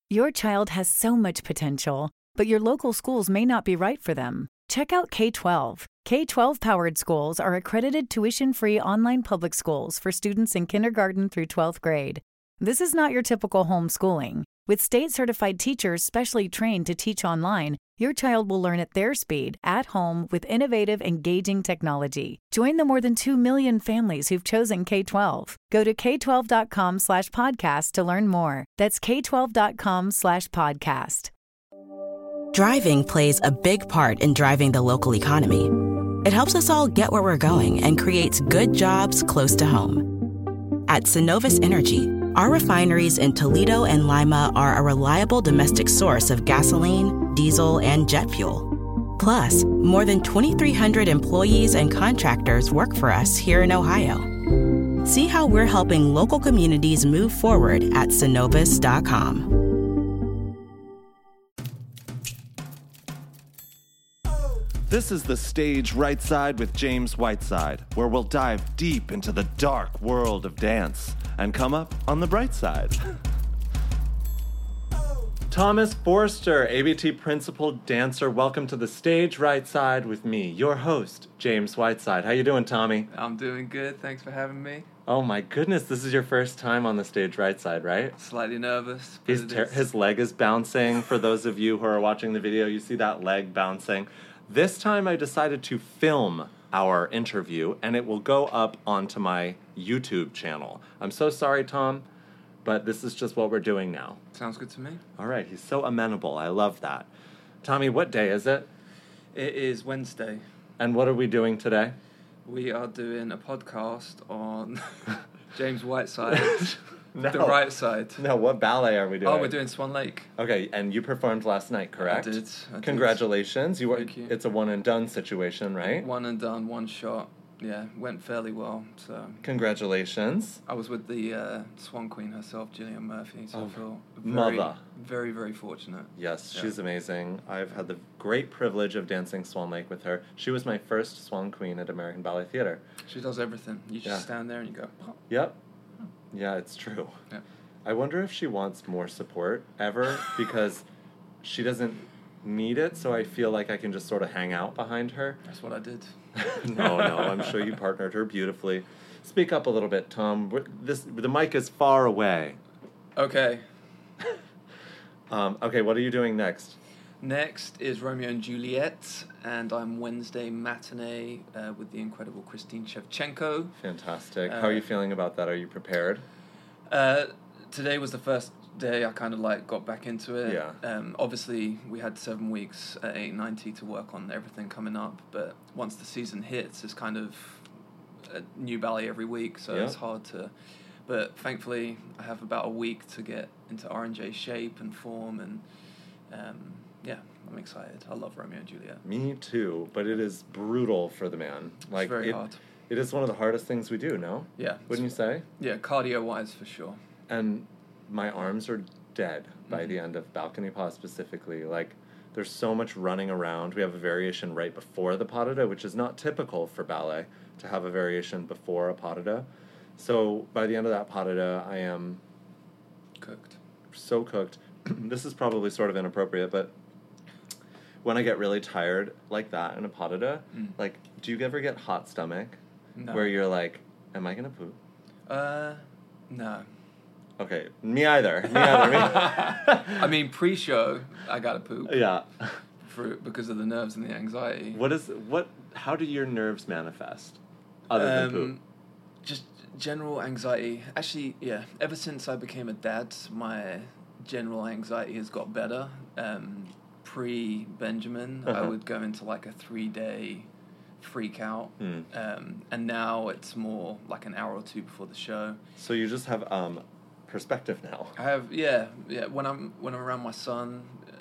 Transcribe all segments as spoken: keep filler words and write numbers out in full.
Your child has so much potential, but your local schools may not be right for them. Check out K twelve. K twelve powered schools are accredited tuition-free online public schools for students in kindergarten through twelfth grade. This is not your typical homeschooling. With state-certified teachers specially trained to teach online, your child will learn at their speed, at home, with innovative, engaging technology. Join the more than two million families who've chosen K twelve. Go to k twelve dot com slash podcast to learn more. That's k twelve dot com slash podcast. Driving plays a big part in driving the local economy. It helps us all get where we're going and creates good jobs close to home. At Synovus Energy, our refineries in Toledo and Lima are a reliable domestic source of gasoline, diesel, and jet fuel. Plus, more than twenty-three hundred employees and contractors work for us here in Ohio. See how we're helping local communities move forward at synovus dot com. This is The Stage Right Side with James Whiteside, where we'll dive deep into the dark world of dance and come up on the bright side. Thomas Forster, A B T Principal Dancer, welcome to The Stage Right Side with me, your host, James Whiteside. How you doing, Tommy? I'm doing good. Thanks for having me. Oh my goodness, this is your first time on The Stage Right Side, right? Slightly nervous. He's ter- his leg is bouncing. For those of you who are watching the video, you see that leg bouncing. This time I decided to film our interview, and it will go up onto my YouTube channel. I'm so sorry, Tom, but this is just what we're doing now. Sounds good to me. All right, he's so amenable. I love that. Tommy, what day is it? It is Wednesday. And what are we doing today? We are doing a podcast on James Whiteside. No. The right side. No, what ballet are we doing? Oh, we're doing Swan Lake. Okay, and you performed last night, correct? I did. I Congratulations. did. You were. Thank you. It's a one and done situation, right? One and done, one shot. Yeah, went fairly well. So Congratulations. I was with the uh, Swan Queen herself, Gillian Murphy. So Oh, I feel very, mother. very, very fortunate. Yes, Yeah. she's amazing. I've had the great privilege of dancing Swan Lake with her. She was my first Swan Queen at American Ballet Theatre. She does everything. You just Yeah. stand there and you go, pop. Yep. Yeah, it's true. Yeah. I wonder if she wants more support ever because she doesn't need it, so I feel like I can just sort of hang out behind her. That's what I did. no, no, I'm sure you partnered her beautifully. Speak up a little bit, Tom. We're- This the mic is far away. Okay. Um, okay, what are you doing next? Next is Romeo and Juliet, and I'm Wednesday matinee uh, with the incredible Christine Shevchenko. Fantastic. Uh, How are you feeling about that? Are you prepared? Uh, today was the first day I kind of like got back into it. Yeah. Um, obviously, we had seven weeks at eight ninety to work on everything coming up, but once the season hits, it's kind of a new ballet every week, so Yeah. it's hard to... But thankfully, I have about a week to get into R and J shape and form, and um, yeah, I'm excited. I love Romeo and Juliet. Me too, but it is brutal for the man. Like it's very it, hard. It is one of the hardest things we do, no? Yeah. Wouldn't you say? Yeah, cardio-wise, for sure. And my arms are dead by Mm-hmm. the end of Balcony Pas specifically. Like, there's so much running around. We have a variation right before the pas de deux, which is not typical for ballet to have a variation before a pas de deux. So by the end of that pas de deux, I am Cooked. so cooked. This is probably sort of inappropriate, but when I get really tired like that in a pas de deux, Mm. like, do you ever get hot stomach? No. Where you're like, am I going to poop? Uh, no. Okay, me either. Me either. Me. I mean, pre-show, I gotta poop Yeah. for because of the nerves and the anxiety. What is what? How do your nerves manifest, other than poop? Um, Just general anxiety. Actually, yeah. Ever since I became a dad, my general anxiety has got better. Um, pre-Benjamin, I Uh-huh. would go into like a three-day freak out, Hmm. um, and now it's more like an hour or two before the show. So you just have um, perspective now. I have, yeah, yeah. When I'm when I'm around my son,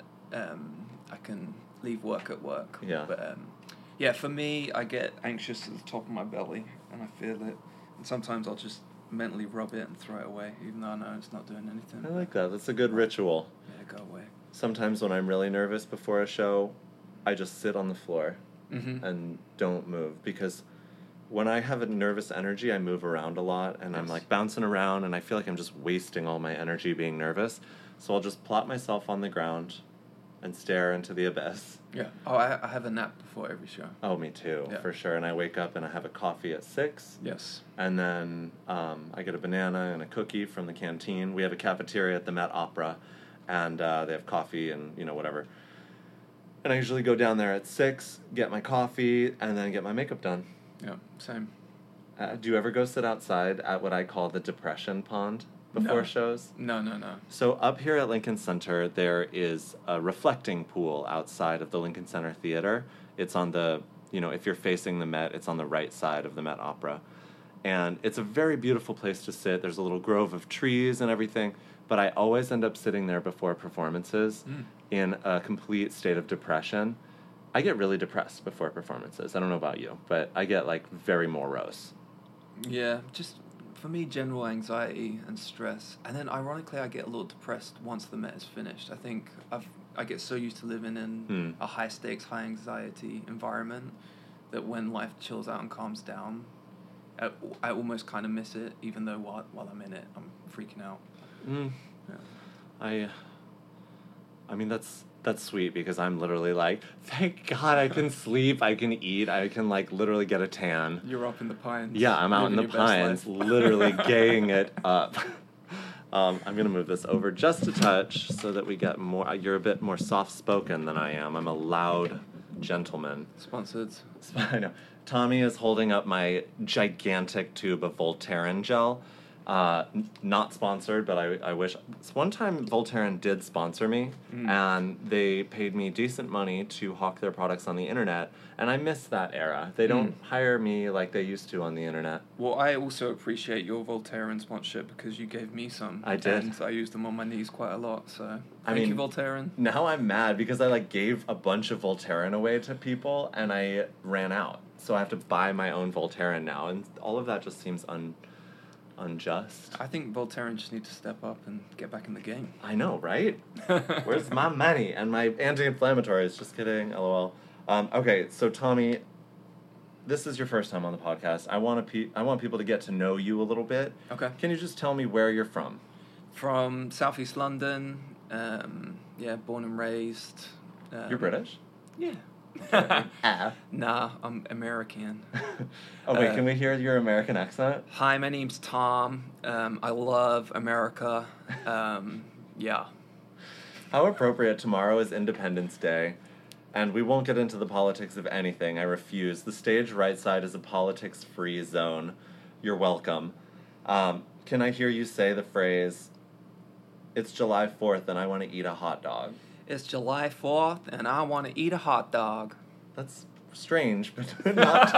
um, I can leave work at work. Yeah. But um, yeah, for me, I get anxious at the top of my belly, and I feel it. And sometimes I'll just mentally rub it and throw it away, even though I know it's not doing anything. I like that. That's a good ritual. Yeah, go away. Sometimes when I'm really nervous before a show, I just sit on the floor Mm-hmm. and don't move, because when I have a nervous energy, I move around a lot, and I'm Yes. like bouncing around, and I feel like I'm just wasting all my energy being nervous. So I'll just plop myself on the ground and stare into the abyss. Yeah. Oh, I, I have a nap before every show. Oh, me too, Yeah. for sure. And I wake up and I have a coffee at six. Yes. And then um, I get a banana and a cookie from the canteen. We have a cafeteria at the Met Opera, and uh, they have coffee and, you know, whatever. And I usually go down there at six, get my coffee, and then get my makeup done. Yeah, same. Uh, do you ever go sit outside at what I call the depression pond before No. shows? No, no, no. So up here at Lincoln Center, there is a reflecting pool outside of the Lincoln Center Theater. It's on the, you know, if you're facing the Met, it's on the right side of the Met Opera. And it's a very beautiful place to sit. There's a little grove of trees and everything. But I always end up sitting there before performances mm. in a complete state of depression. I get really depressed before performances. I don't know about you, but I get, like, very morose. Yeah, just... For me, general anxiety and stress, and then ironically, I get a little depressed once the Met is finished. I think I've I get so used to living in hmm. a high stakes, high anxiety environment that when life chills out and calms down, I, I almost kind of miss it. Even though while while I'm in it, I'm freaking out. Mm. Yeah. I. I mean, that's that's sweet because I'm literally like, thank God I can sleep, I can eat, I can like literally get a tan. You're up in the pines. Yeah, I'm out in the pines, literally gaying it up. um, I'm gonna move this over just a touch so that we get more. You're a bit more soft-spoken than I am. I'm a loud gentleman. Sponsored. I know. Tommy is holding up my gigantic tube of Voltaren gel. Uh, n- not sponsored, but I, I wish. One time Voltaren did sponsor me, mm. and they paid me decent money to hawk their products on the internet, and I miss that era. They don't mm. hire me like they used to on the internet. Well, I also appreciate your Voltaren sponsorship because you gave me some. I did. And I used them on my knees quite a lot, so thank I mean, you, Voltaren. Now I'm mad because I like gave a bunch of Voltaren away to people, and I ran out. So I have to buy my own Voltaren now, and all of that just seems un... unjust. I think Voltaren just need to step up and get back in the game. I know, right? Where's my money? And my anti-inflammatories. Just kidding, lol. Um, okay, so Tommy, this is your first time on the podcast. I want to pe- I want people to get to know you a little bit. Okay. Can you just tell me where you're from? From Southeast London. Um, yeah, born and raised. Um, You're British? Yeah. ah. Nah, I'm American. oh, wait, uh, can we hear your American accent? Hi, my name's Tom. Um, I love America. Um, yeah. How appropriate. Tomorrow is Independence Day, and we won't get into the politics of anything. I refuse. The stage right side is a politics-free zone. You're welcome. Um, can I hear you say the phrase, it's July fourth and I want to eat a hot dog? It's July fourth, and I want to eat a hot dog. That's strange, but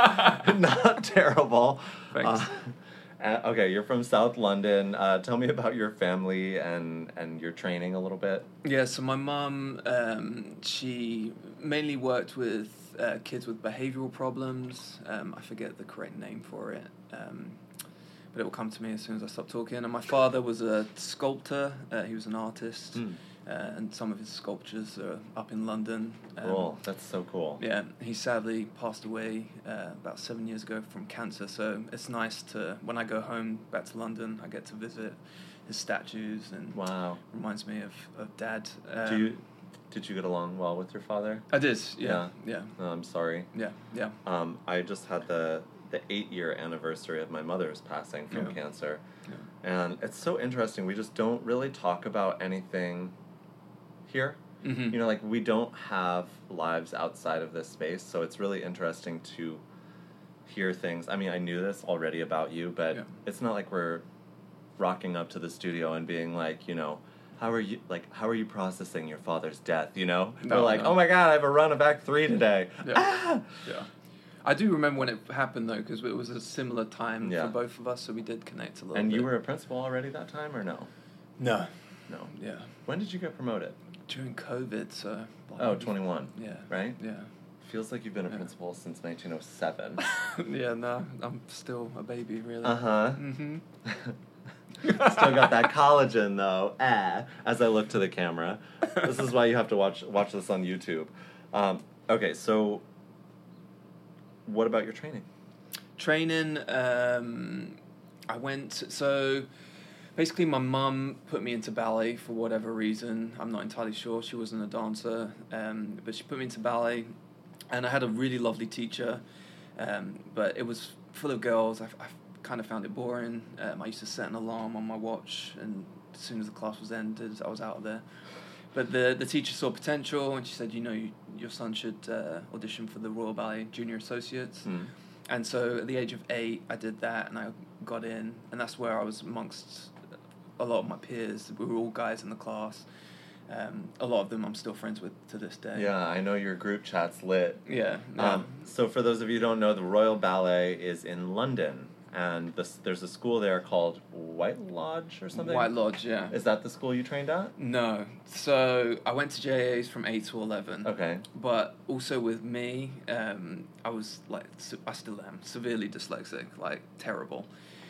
not not terrible. Thanks. Uh, uh, okay, you're from South London. Uh, tell me about your family and, and your training a little bit. Yeah, so my mum, um, she mainly worked with uh, kids with behavioural problems. Um, I forget the correct name for it. Um, but it will come to me as soon as I stop talking. And my father was a sculptor. Uh, he was an artist. Mm. Uh, and some of his sculptures are up in London. Um, cool. That's so cool. Yeah, he sadly passed away uh, about seven years ago from cancer. So it's nice to, when I go home back to London, I get to visit his statues and wow, reminds me of, of Dad. Um, Do you, did you get along well with your father? I did, yeah. Yeah. yeah. Oh, I'm sorry. Yeah, yeah. Um, I just had the, the eight-year anniversary of my mother's passing from yeah. cancer. Yeah. And it's so interesting. We just don't really talk about anything here. Mm-hmm. You know, like, we don't have lives outside of this space, so it's really interesting to hear things. I mean, I knew this already about you, but yeah. it's not like we're rocking up to the studio and being like, you know, how are you, like, how are you processing your father's death, you know? No, we're like, no. oh my God, I have a run of Act Three today. Yeah. Ah! Yeah. I do remember when it happened, though, because it was a similar time yeah. for both of us, so we did connect a little and bit. And you were a principal already that time, or no? No. No. Yeah. When did you get promoted? During COVID, so... Oh, twenty-one. Yeah. Right? Yeah. Feels like you've been a yeah. principal since nineteen oh seven. yeah, no, I'm still a baby, really. Uh-huh. Mm-hmm. Still got that collagen, though. Ah, as I look to the camera. This is why you have to watch watch this on YouTube. Um, okay, so what about your training? Training, um, I went... So... basically, my mum put me into ballet for whatever reason. I'm not entirely sure. She wasn't a dancer, um, but she put me into ballet, and I had a really lovely teacher, um, but it was full of girls. I, I kind of found it boring. Um, I used to set an alarm on my watch, and as soon as the class was ended, I was out of there. But the the teacher saw potential, and she said, you know, you, your son should uh, audition for the Royal Ballet Junior Associates. Mm. And so at the age of eight, I did that, and I got in, and that's where I was amongst a lot of my peers. We were all guys in the class. Um, a lot of them I'm still friends with to this day. Yeah, I know your group chat's lit. Yeah. No. Um, so for those of you who don't know, the Royal Ballet is in London, and this, there's a school there called White Lodge or something? White Lodge, yeah. Is that the school you trained at? No. So I went to J A's from eight to eleven. Okay. But also with me, um, I was like, I still am, severely dyslexic, like terrible.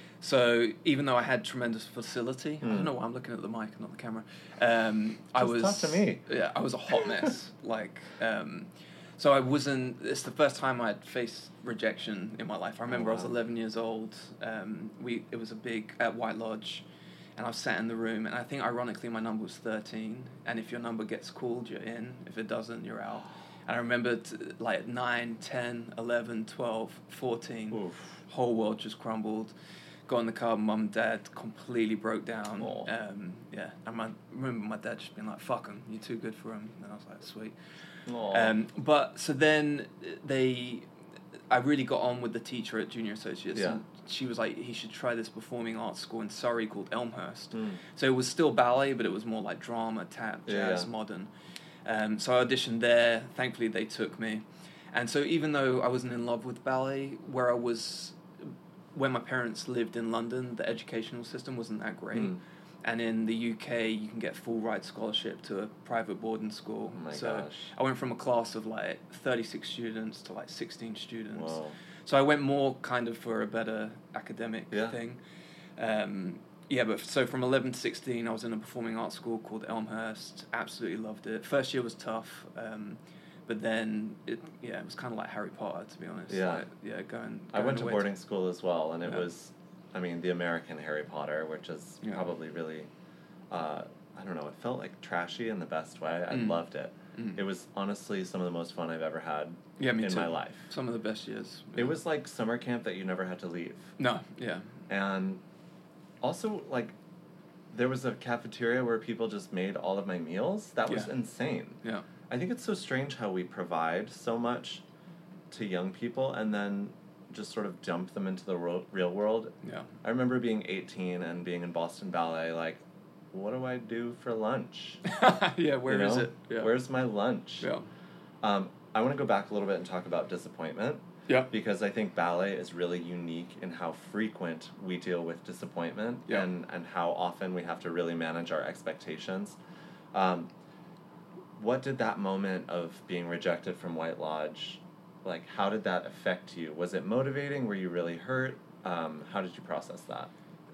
So even though I had tremendous facility, mm. I don't know why I'm looking at the mic and not the camera. Um, I was tough to me. Yeah, I was a hot mess. like, um, so I wasn't. It's the first time I'd faced rejection in my life. I remember oh, wow. I was eleven years old. Um, we it was a big at White Lodge, and I was sat in the room. And I think ironically my number was thirteen. And if your number gets called, you're in. If it doesn't, you're out. And I remember t- like nine, ten, eleven, twelve, fourteen. Oof. Whole world just crumbled. Got in the car, mum and dad completely broke down. Um, yeah, and I remember my dad just being like, fuck him, you're too good for him. And I was like, sweet. Um, but so then they, I really got on with the teacher at Junior Associates. Yeah. And she was like, he should try this performing arts school in Surrey called Elmhurst. Mm. So it was still ballet, but it was more like drama, tap, jazz, yeah. modern. Um, so I auditioned there. Thankfully, they took me. And so even though I wasn't in love with ballet, where I was... when my parents lived in London, the educational system wasn't that great. Mm. And in the U K, you can get full ride scholarship to a private boarding school. Oh my so gosh. I went from a class of like thirty-six students to like sixteen students. Whoa. So I went more kind of for a better academic yeah. thing. Um, yeah, but so from eleven to sixteen, I was in a performing arts school called Elmhurst. Absolutely loved it. First year was tough. Um, But then, it yeah, it was kind of like Harry Potter, to be honest. Yeah. Like, yeah, going, going I went to boarding to... school as well, and it yeah. was, I mean, the American Harry Potter, which is yeah. probably really, uh, I don't know, it felt like trashy in the best way. I mm. loved it. Mm. It was honestly some of the most fun I've ever had yeah, me in too. my life. Some of the best years. Yeah. It was like summer camp that you never had to leave. No, yeah. And also, like, there was a cafeteria where people just made all of my meals. That was yeah. insane. Yeah. I think it's so strange how we provide so much to young people and then just sort of dump them into the ro- real world. Yeah. I remember being eighteen and being in Boston Ballet, like, what do I do for lunch? yeah, where you know? is it? Yeah. Where's my lunch? Yeah. Um, I want to go back a little bit and talk about disappointment. Yeah. Because I think ballet is really unique in how frequent we deal with disappointment yeah. and, and how often we have to really manage our expectations. Um, What did that moment of being rejected from White Lodge, like, how did that affect you? Was it motivating? Were you really hurt? Um, how did you process that?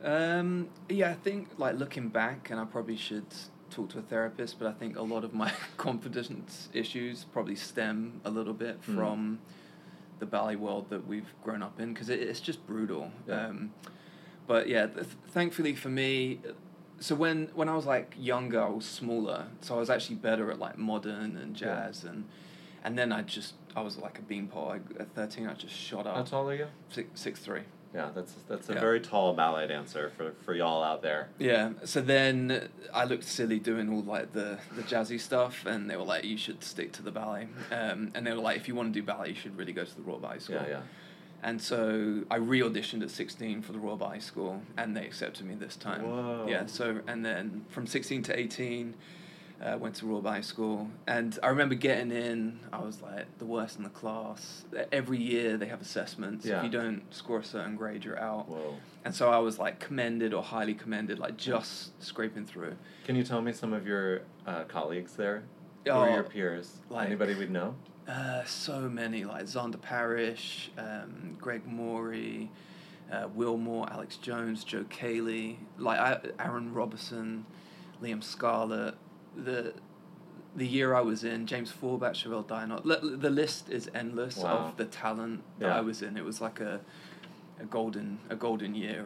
Um, yeah, I think, like, looking back, and I probably should talk to a therapist, but I think a lot of my confidence issues probably stem a little bit mm. from the ballet world that we've grown up in, because it, it's just brutal. Yeah. Um, but, yeah, th- thankfully for me... So when, when I was, like, younger, I was smaller, so I was actually better at, like, modern and jazz, yeah. and and then I just, I was like a beanpole. I, at thirteen, I just shot up. How tall are you? Six, six three. Yeah, that's that's a yeah. very tall ballet dancer for, for y'all out there. Yeah, so then I looked silly doing all, like, the, the jazzy stuff, and they were like, you should stick to the ballet. Um, and they were like, if you want to do ballet, you should really go to the Royal Ballet School. Yeah, yeah. And so I re-auditioned at sixteen for the Royal Ballet School, and they accepted me this time. Whoa. Yeah, so, and then from sixteen to eighteen, uh, went to Royal Ballet School. And I remember getting in, I was like the worst in the class. Every year they have assessments. Yeah. If you don't score a certain grade, you're out. Whoa. And so I was like commended or highly commended, like just scraping through. Can you tell me some of your uh, colleagues there? Who Oh, are your peers? like- Anybody we'd know? Uh, so many, like Zander Parrish, um, Greg Morey, uh, Will Moore, Alex Jones, Joe Cayley, like I, Aaron Robertson, Liam Scarlett. The the year I was in, James Forbat, Chevelle Dynot. L- the list is endless Wow. of the talent that Yeah. I was in. It was like a a golden a golden year of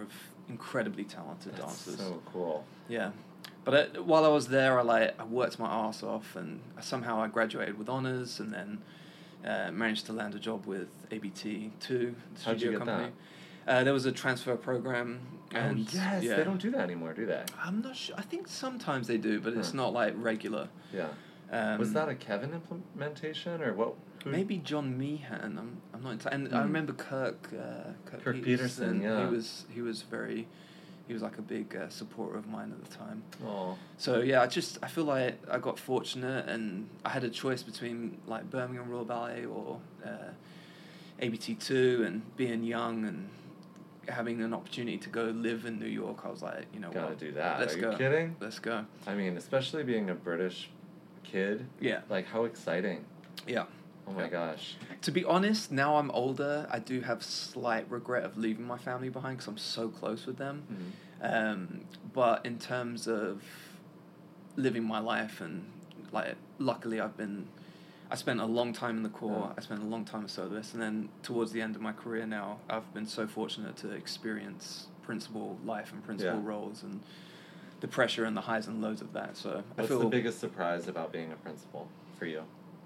incredibly talented That's dancers. so cool. Yeah. But I, while I was there, I like I worked my ass off, and somehow I graduated with honors, and then uh, managed to land a job with A B T two, the How'd you studio get company. Uh, there was a transfer program. And oh, yes. yeah. They don't do that anymore, do they? I'm not sure. I think sometimes they do, but it's Huh. not like regular. Yeah. Um, was that a Kevin implementation or what? Who? Maybe John Meehan. I'm I'm not entirely. And I Hmm. remember Kirk. Uh, Kirk, Kirk Peterson, yeah. He was he was very, he was like a big uh, supporter of mine at the time. Oh. So yeah, I just I feel like I got fortunate, and I had a choice between like Birmingham Royal Ballet or uh, A B T two, and being young and having an opportunity to go live in New York, I was like, you know, Gotta what, do that. Let's Are go. you kidding? Let's go. I mean, especially being a British kid. Yeah. Like, how exciting. Yeah. Oh my Yeah. gosh. To be honest, now I'm older, I do have slight regret of leaving my family behind because I'm so close with them. Mhm. Um, but in terms of living my life, and like, luckily I've been, I spent a long time in the Corps, Yeah. I spent a long time as soloist, and then towards the end of my career now, I've been so fortunate to experience principal life and principal Yeah. roles and the pressure and the highs and lows of that. So I What's feel the biggest surprise about being a principal for you?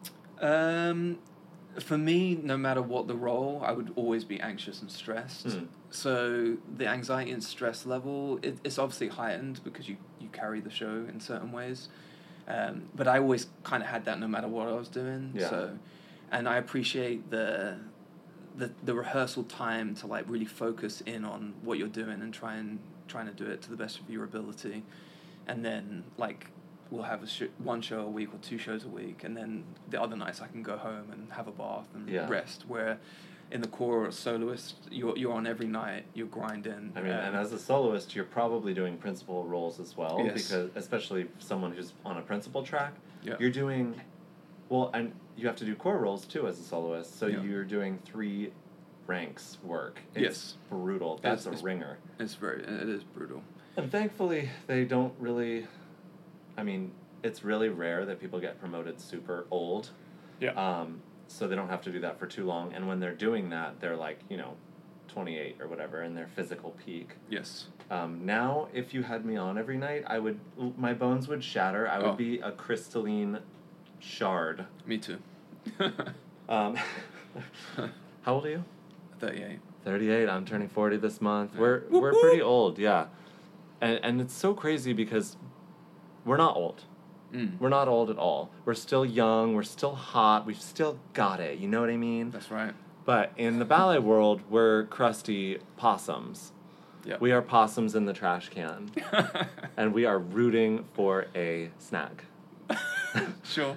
Um, for me, no matter what the role, I would always be anxious and stressed. Mm. So the anxiety and stress level, it, it's obviously heightened because you, you carry the show in certain ways. Um, but I always kind of had that no matter what I was doing. Yeah. So, and I appreciate the, the the rehearsal time to like really focus in on what you're doing and try and trying to do it to the best of your ability, and then like we'll have a sh- one show a week or two shows a week, and then the other nights I can go home and have a bath and Yeah. rest. Where in the Corps or soloist, you're you're on every night, you're grinding. I mean, um, and as a soloist, you're probably doing principal roles as well, Yes. because especially someone who's on a principal track, Yeah. you're doing, well, and you have to do core roles too as a soloist, so Yeah. you're doing three ranks work. It's Yes. brutal. That's It's- a ringer. it's very it is brutal. And thankfully, they don't really, I mean, it's really rare that people get promoted super old. Yeah. Um, so they don't have to do that for too long. And when they're doing that, they're like, you know, twenty-eight or whatever in their physical peak. Yes. Um, now, if you had me on every night, I would, my bones would shatter. I would Oh. be a crystalline shard. Me too. Um, how old are you? Thirty-eight. thirty-eight. I'm turning forty this month. We're Whoop, we're whoop. pretty old, yeah. And and it's so crazy because we're not old. Mm. We're not old at all. We're still young. We're still hot. We've still got it. You know what I mean? That's right. But in the ballet world, we're crusty possums. Yeah. We are possums in the trash can. And we are rooting for a snack. Sure.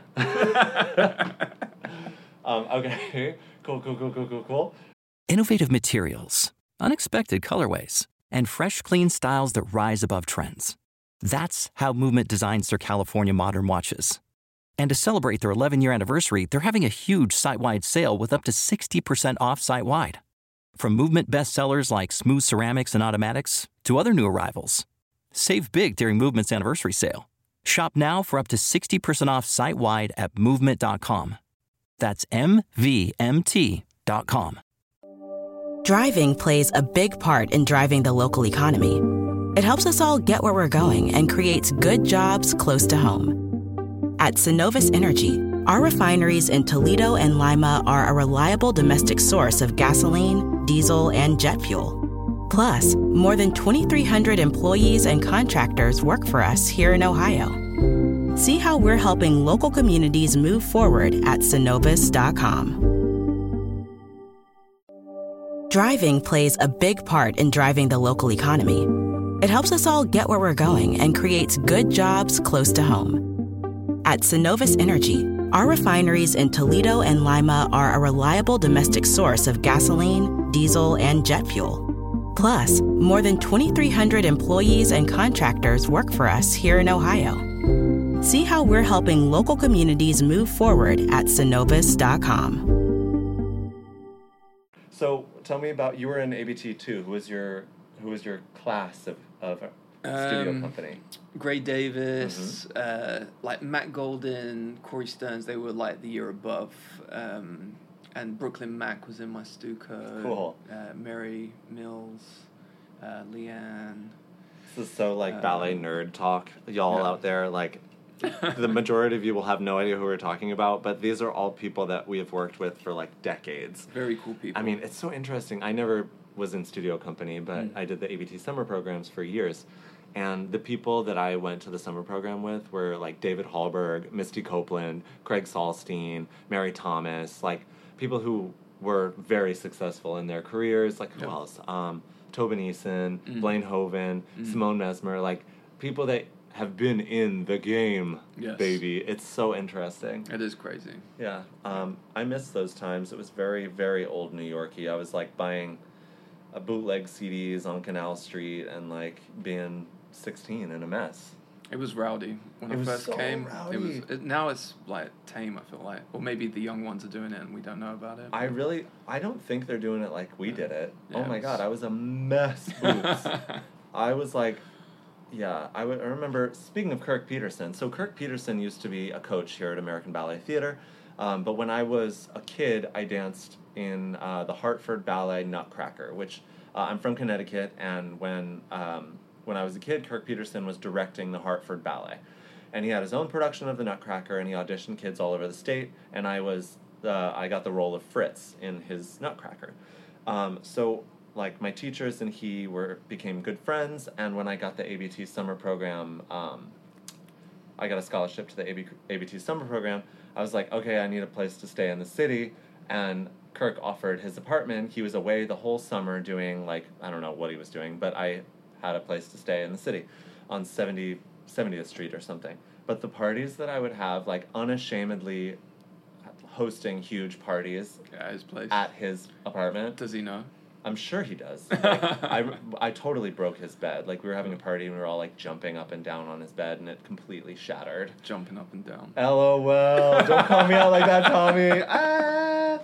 um, okay. Cool, cool, cool, cool, cool, cool. Innovative materials, unexpected colorways, and fresh, clean styles that rise above trends. That's how Movement designs their California modern watches. And to celebrate their eleven-year anniversary, they're having a huge site-wide sale with up to sixty percent off site-wide. From Movement bestsellers like smooth ceramics and automatics to other new arrivals. Save big during Movement's anniversary sale. Shop now for up to sixty percent off site-wide at movement dot com. That's M V M T dot com. Driving plays a big part in driving the local economy. It helps us all get where we're going and creates good jobs close to home. At Synovus Energy, our refineries in Toledo and Lima are a reliable domestic source of gasoline, diesel, and jet fuel. Plus, more than twenty-three hundred employees and contractors work for us here in Ohio. See how we're helping local communities move forward at synovus dot com. Driving plays a big part in driving the local economy. It helps us all get where we're going and creates good jobs close to home. At Synovus Energy, our refineries in Toledo and Lima are a reliable domestic source of gasoline, diesel, and jet fuel. Plus, more than twenty-three hundred employees and contractors work for us here in Ohio. See how we're helping local communities move forward at synovus dot com. So tell me about, you were in A B T two. Who was your who was your class of, of studio Um, company? Gray Davis, Mm-hmm. uh, like Matt Golden, Corey Stearns, they were like the year above. Um, and Brooklyn Mack was in my Stuco. Cool. Uh, Mary Mills. uh, Leanne. This is so like Um, ballet nerd talk, y'all yeah. out there. Like, the majority of you will have no idea who we're talking about, but these are all people that we have worked with for like decades. Very cool people. I mean, it's so interesting. I never was in studio company, but Mm. I did the A B T summer programs for years. And the people that I went to the summer program with were like David Hallberg, Misty Copeland, Craig Salstein, Mary Thomas, like people who were very successful in their careers. Like, who Yeah. else? Um, Tobin Eason, Mm. Blaine Hoven, Mm. Simone Mesmer, like people that have been in the game, Yes. baby. It's so interesting. It is crazy. Yeah, um, I miss those times. It was very, very old New Yorkie. I was like buying a bootleg C Ds on Canal Street and like being sixteen in a mess. It was rowdy when It I was first so came. rowdy. It was it, now it's like tame. I feel like, or maybe the young ones are doing it and we don't know about it. I really, I don't think they're doing it like we did it. Yeah, oh it my was- god, I was a mess. Boots. I was like, yeah, I, w- I remember, speaking of Kirk Peterson, so Kirk Peterson used to be a coach here at American Ballet Theater, um, but when I was a kid, I danced in uh, the Hartford Ballet Nutcracker, which uh, I'm from Connecticut, and when um, when I was a kid, Kirk Peterson was directing the Hartford Ballet. And he had his own production of the Nutcracker, and he auditioned kids all over the state, and I was, uh, I got the role of Fritz in his Nutcracker. Um, so, like, my teachers and he were became good friends, and when I got the A B T summer program, um, I got a scholarship to the A B, A B T summer program. I was like, okay, I need a place to stay in the city, and Kirk offered his apartment. He was away the whole summer doing, like, I don't know what he was doing, but I had a place to stay in the city on seventy, seventieth Street or something. But the parties that I would have, like, unashamedly hosting huge parties At his place. at his apartment. Does he know? I'm sure he does. Like, I, I totally broke his bed. Like, we were having a party and we were all, like, jumping up and down on his bed, and it completely shattered. Jumping up and down. LOL. Don't call me out like that, Tommy. Ah!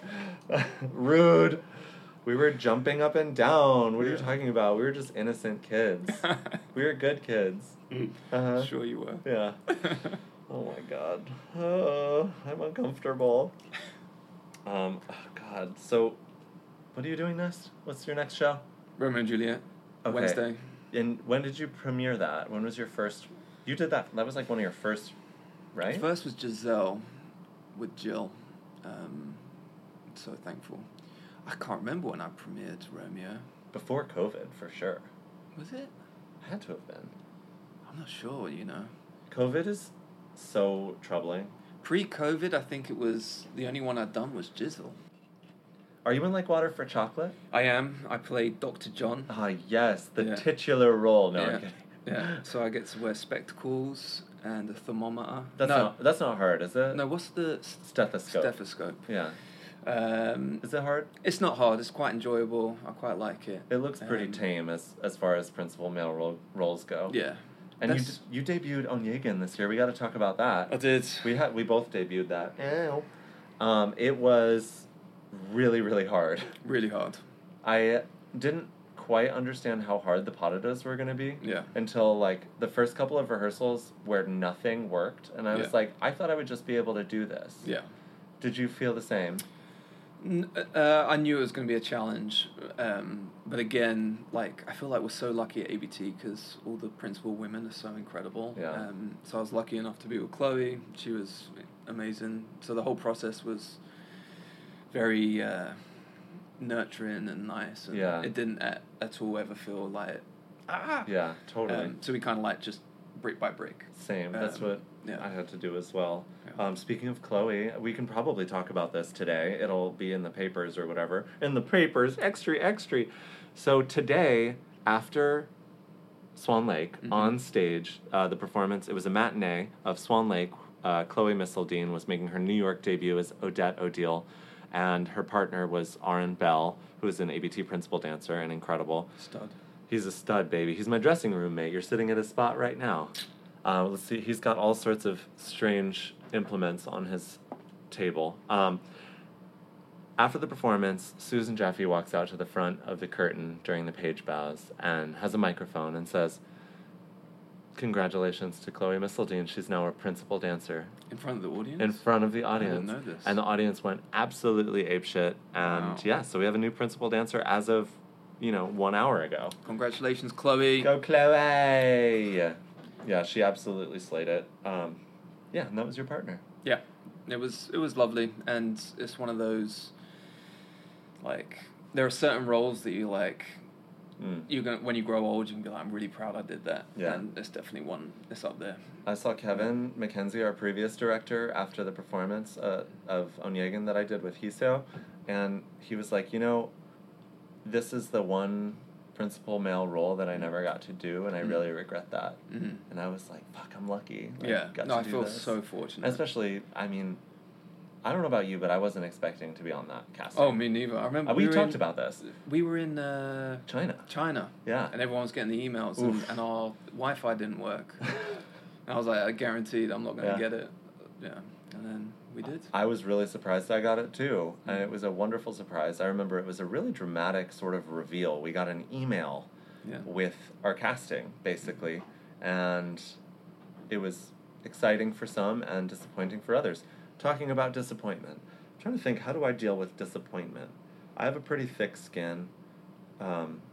Rude. We were jumping up and down. What are you Yeah. talking about? We were just innocent kids. We were good kids. Uh-huh. Sure you were. Yeah. Oh my god. Oh, I'm uncomfortable. Um, oh god. So, what are you doing next? What's your next show? Romeo and Juliet. Okay. Wednesday. And when did you premiere that? When was your first... You did that... That was like one of your first... Right? First was Giselle with Jill. Um, so thankful. I can't remember when I premiered Romeo. Before COVID, for sure. Was it? Had to have been. I'm not sure, you know. COVID is so troubling. Pre-COVID, I think it was... The only one I'd done was Giselle. Are you in Like Water for Chocolate? I am. I played Doctor John. Ah, yes. The Yeah. titular role. No, yeah. I'm kidding. Yeah. So I get to wear spectacles and a thermometer. That's no. not that's not hard, is it? No, what's the... s- Stethoscope. Stethoscope. Yeah. Um, Is it hard? it's not hard. It's quite enjoyable. I quite like it. It looks pretty Um, tame as as far as principal male role, roles go. Yeah. And you That's- d- you debuted Onegin this year. We got to talk about that. I did. We had we both debuted that. Ew. Um, it was really really hard. Really hard. I didn't quite understand how hard the patadas were going to be. Yeah. Until like the first couple of rehearsals where nothing worked, and I was Yeah. like, I thought I would just be able to do this. Yeah. Did you feel the same? N- uh, I knew it was going to be a challenge, um, but again, like I feel like we're so lucky at A B T because all the principal women are so incredible. Yeah. Um, so I was lucky enough to be with Chloe. She was amazing. So the whole process was very uh, nurturing and nice. And Yeah. It didn't at, at all ever feel like ah. Yeah, totally. Um, so we kind of like just brick by brick. Same. That's um, what yeah. I had to do as well. Yeah. Um, speaking of Chloe, we can probably talk about this today. It'll be in the papers or whatever. In the papers, extra, extra. So today, after Swan Lake, Mm-hmm. on stage, uh, the performance, it was a matinee of Swan Lake. Uh, Chloe Missildine was making her New York debut as Odette Odile, and her partner was Aaron Bell, who is an A B T principal dancer and incredible. Stud. He's a stud, baby. He's my dressing room mate. You're sitting at his spot right now. Uh, let's see. He's got all sorts of strange implements on his table. Um, after the performance, Susan Jaffe walks out to the front of the curtain during the page bows and has a microphone and says, "Congratulations to Chloe Missildine. She's now a principal dancer." In front of the audience? In front of the didn't audience. know this. And the audience went absolutely apeshit. And Wow. yeah, so we have a new principal dancer as of you know, one hour ago. Congratulations, Chloe. Go Chloe! Yeah, she absolutely slayed it. Um, yeah, and that was your partner. Yeah, it was it was lovely, and it's one of those, like, there are certain roles that you like, mm. you're gonna when you grow old, you can be like, I'm really proud I did that. Yeah. And it's definitely one that's up there. I saw Kevin McKenzie, our previous director, after the performance uh, of Onegin that I did with Hiseo, and he was like, you know, this is the one principal male role that I never got to do, and I mm. really regret that. Mm-hmm. And I was like, fuck, I'm lucky. I yeah, got no, to I do feel this. so fortunate. Especially, I mean, I don't know about you, but I wasn't expecting to be on that casting. Oh, me neither. I remember uh, we, we talked in, about this. We were in uh, China. China. Yeah. And everyone was getting the emails, and, and our Wi-Fi didn't work. And I was like, I guaranteed I'm not going to yeah. get it. Yeah. And then we did. I was really surprised I got it too, and it was a wonderful surprise. I remember it was a really dramatic sort of reveal. We got an email yeah. with our casting, basically, and it was exciting for some and disappointing for others. Talking about disappointment, I'm trying to think, how do I deal with disappointment? I have a pretty thick skin, um,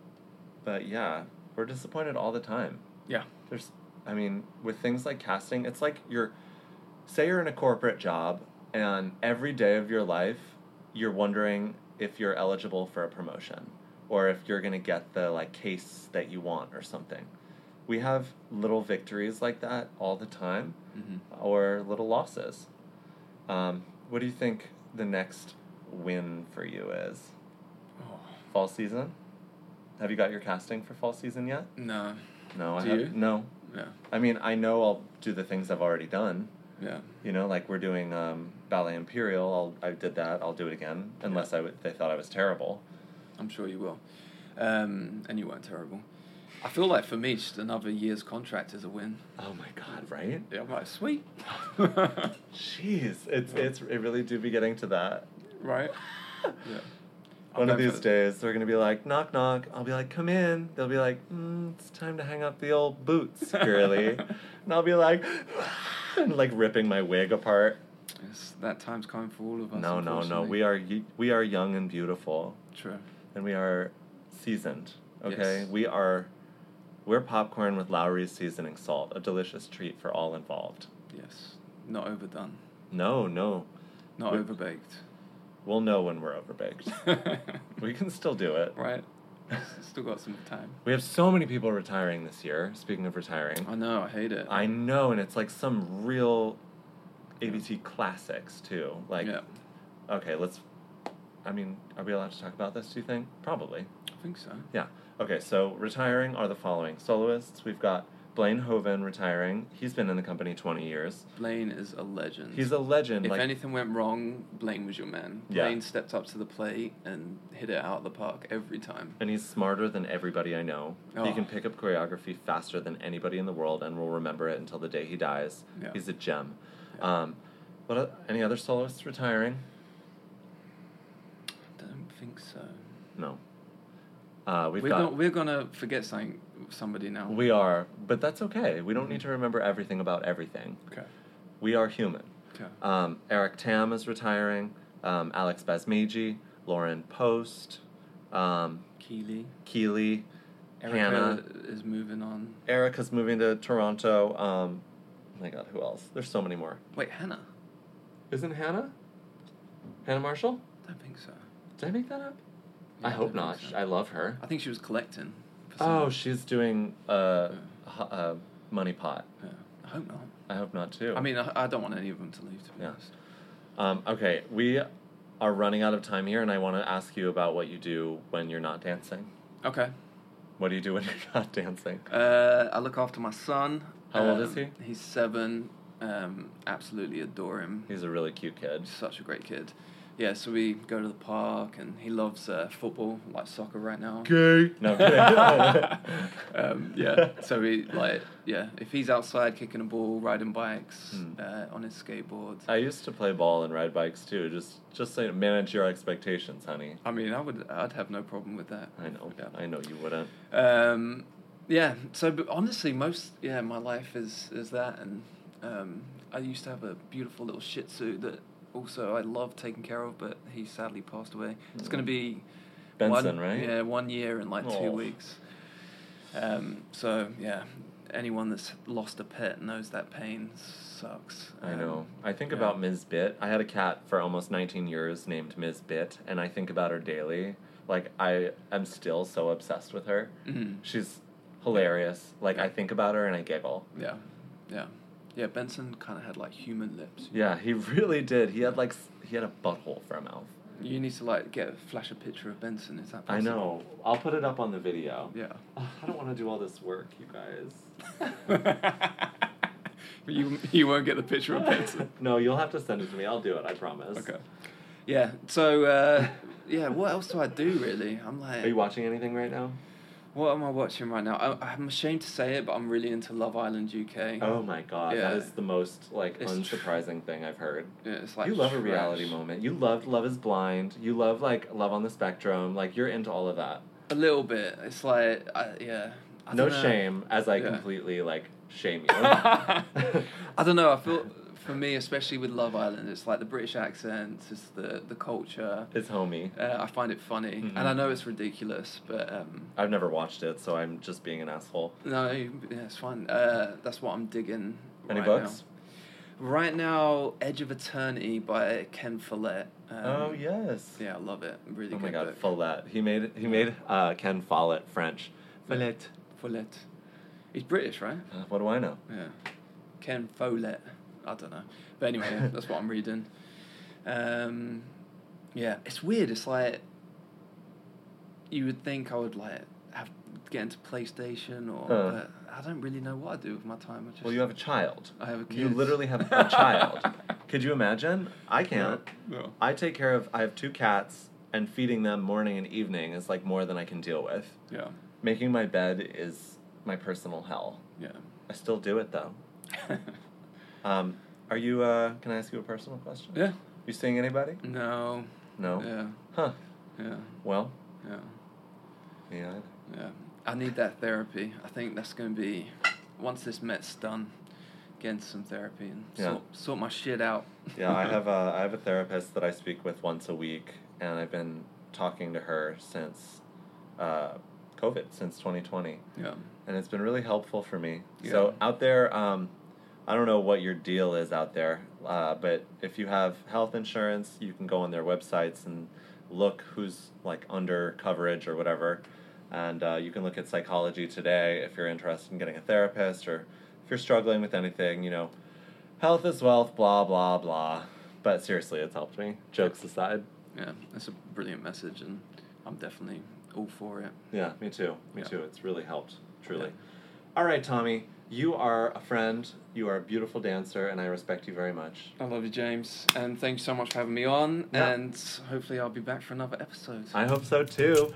but yeah, we're disappointed all the time. Yeah. There's, I mean, with things like casting, it's like you're, say you're in a corporate job, and every day of your life, you're wondering if you're eligible for a promotion, or if you're going to get the, like, case that you want or something. We have little victories like that all the time, mm-hmm. or little losses. Um, what do you think the next win for you is? Oh. Fall season? Have you got your casting for fall season yet? No. No, I do have you? no. Yeah. I mean, I know I'll do the things I've already done. Yeah. You know, like we're doing um, Ballet Imperial. I'll, I did that. I'll do it again, unless yeah. I w- they thought I was terrible. I'm sure you will. Um, and you weren't terrible. I feel like for me, just another year's contract is a win. Oh my God! Right? Yeah, I'm like, sweet. Jeez, it's it's it really do be getting to that. Right. Yeah. One of these days, they're gonna be like, knock knock. I'll be like, come in. They'll be like, mm, it's time to hang up the old boots, girly. And I'll be like, and like ripping my wig apart. Yes, that time's coming for all of us. No, no, no. We are we are young and beautiful. True. And we are seasoned. Okay, yes. we are. We're popcorn with Lowry's seasoning salt, a delicious treat for all involved. Yes, not overdone. No, no. Not we're, overbaked. We'll know when we're overbaked. We can still do it. Right. Still got some time. We have so many people retiring this year, speaking of retiring. I know, I hate it. I know, and it's like some real A B C classics, too. Like, yeah. Okay, let's... I mean, are we allowed to talk about this, do you think? Probably. I think so. Yeah. Okay, so retiring are the following. Soloists, we've got Blaine Hoven retiring. He's been in the company twenty years. Blaine is a legend. He's a legend. If like, anything went wrong, Blaine was your man. Yeah. Blaine stepped up to the plate and hit it out of the park every time. And he's smarter than everybody I know. Oh. He can pick up choreography faster than anybody in the world and will remember it until the day he dies. Yeah. He's a gem. Yeah. Um, what? Any other soloists retiring? I don't think so. No. Uh, we've we're got. Gonna, we're gonna forget something, somebody now. We are, but that's okay. We don't mm-hmm. need to remember everything about everything. Okay. We are human. Okay. Um, Eric Tam is retiring. Um, Alex Basmeji, Lauren Post, um, Keely. Keely, Erica Hannah is moving on. Erica's moving to Toronto. Um, oh my God, who else? There's so many more. Wait, Hannah? Isn't Hannah? Hannah Marshall? I don't think so. Did I make that up? Yeah, I hope I not. so. I love her. I think she was collecting. Oh, she's doing a, yeah. a money pot. Yeah. I hope not. I hope not too. I mean, I, I don't want any of them to leave, to be yeah. honest. Um, okay, we are running out of time here, and I want to ask you about what you do when you're not dancing. Okay. What do you do when you're not dancing? Uh, I look after my son. How um, old is he? He's seven. Um, absolutely adore him. He's a really cute kid. Such a great kid. Yeah, so we go to the park, and he loves uh, football, like soccer right now. Gay. No, I'm um, yeah, so we, like, yeah, if he's outside kicking a ball, riding bikes, hmm. uh, on his skateboard. I used to play ball and ride bikes, too. Just just so manage your expectations, honey. I mean, I would, I'd have no problem with that. I know. Yeah. I know you wouldn't. Um, yeah, so but honestly, most, yeah, my life is, is that, and um, I used to have a beautiful little Shih Tzu that also I love taking care of, but he sadly passed away. It's going to be Benson, one, right? Yeah, one year and like Oh. two weeks. Um, so yeah, anyone that's lost a pet knows that pain sucks. I Um, know. I think yeah. about Miz Bit. I had a cat for almost nineteen years named Miz Bit, and I think about her daily. Like, I am still so obsessed with her. Mhm. She's hilarious. Like, I think about her and I giggle. Yeah, yeah, yeah. Benson kind of had like human lips. Yeah, he really did. He had, like, s- he had a butthole for a mouth. You need to like get flash a picture of Benson. Is that I possible? know. I'll put it up on the video. Yeah. Ugh, I don't want to do all this work, you guys. But you you won't get the picture of Benson. No, you'll have to send it to me. I'll do it, I promise. Okay. Yeah. So uh, yeah, what else do I do really? I'm like, Are you watching anything right now? what am I watching right now? I, I'm ashamed to say it, but I'm really into Love Island U K. Oh my god, Yeah. that is the most, like, It's tr- unsurprising thing I've heard. Yeah, it's like You love a trash. reality moment. You loved Love is Blind. You love, like, Love on the Spectrum. Like, you're into all of that. A little bit. It's like, I, yeah. I No don't know. shame, as I Yeah. completely, like, shame you. I don't know. I feel for me, especially with Love Island, it's like the British accent, it's the the culture. It's homey. Uh, I find it funny, Mhm. and I know it's ridiculous, but um, I've never watched it, so I'm just being an asshole. no, yeah, it's fun. Uh, that's what I'm digging. Any right books? Now. Right now, Edge of Eternity by Ken Follett. Um, Oh, yes. Yeah, I love it. Really Oh good my god, book. Follett. He made he made uh, Ken Follett French. Follett. Follett. He's British, right? Uh, what do I know? Yeah. Ken Follett. I don't know. But anyway, yeah, that's what I'm reading. Um, yeah, it's weird. It's like you would think I would like have get into PlayStation or Uh. but I don't really know what I do with my time. I just, Well, you have a child. I have a kid. You literally have a child. Could you imagine? I can't. No. I take care of, I have two cats, and feeding them morning and evening is like more than I can deal with. Yeah. Making my bed is my personal hell. Yeah. I still do it though. Um, are you, uh, can I ask you a personal question? Yeah. You seeing anybody? No. No? Yeah. Huh. Yeah. Well, Yeah. yeah. Yeah. I need that therapy. I think that's going to be, once this Met's done, get into some therapy and Yeah. sort, sort my shit out. Yeah, I have a, I have a therapist that I speak with once a week, and I've been talking to her since uh, COVID, since twenty twenty. Yeah. And it's been really helpful for me. Yeah. So out there, um, I don't know what your deal is out there, uh, but if you have health insurance, you can go on their websites and look who's like under coverage or whatever. And uh, you can look at Psychology Today if you're interested in getting a therapist, or if you're struggling with anything, you know, health is wealth, blah, blah, blah. But seriously, it's helped me. Jokes aside. Yeah, that's a brilliant message, and I'm definitely all for it. Yeah, me too. Me Yeah. too. It's really helped, truly. Yeah. All right, Tommy, you are a friend. You are a beautiful dancer, and I respect you very much. I love you, James, and thank you so much for having me on, Yeah. and hopefully I'll be back for another episode. I hope so too.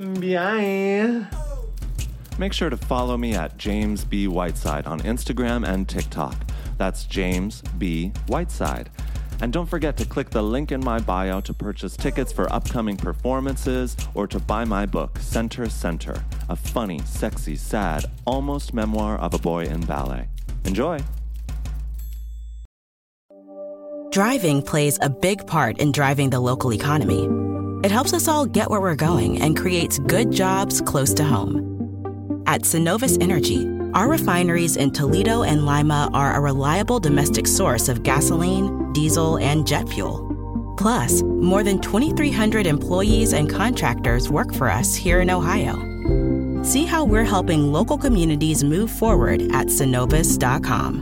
Bye. Make sure to follow me at James B. Whiteside on Instagram and TikTok. That's James B. Whiteside. And don't forget to click the link in my bio to purchase tickets for upcoming performances or to buy my book, Center Center, a funny, sexy, sad, almost memoir of a boy in ballet. Enjoy. Driving plays a big part in driving the local economy. It helps us all get where we're going and creates good jobs close to home. At Synovus Energy, our refineries in Toledo and Lima are a reliable domestic source of gasoline, diesel, and jet fuel. Plus, more than twenty-three hundred employees and contractors work for us here in Ohio. See how we're helping local communities move forward at synovus dot com.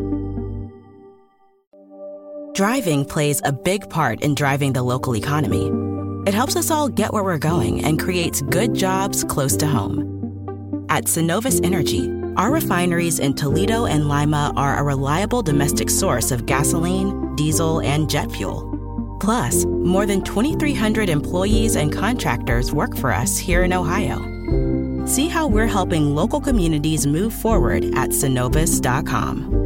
Driving plays a big part in driving the local economy. It helps us all get where we're going and creates good jobs close to home. At Synovus Energy, our refineries in Toledo and Lima are a reliable domestic source of gasoline, diesel, and jet fuel. Plus, more than twenty-three hundred employees and contractors work for us here in Ohio. See how we're helping local communities move forward at synovus dot com.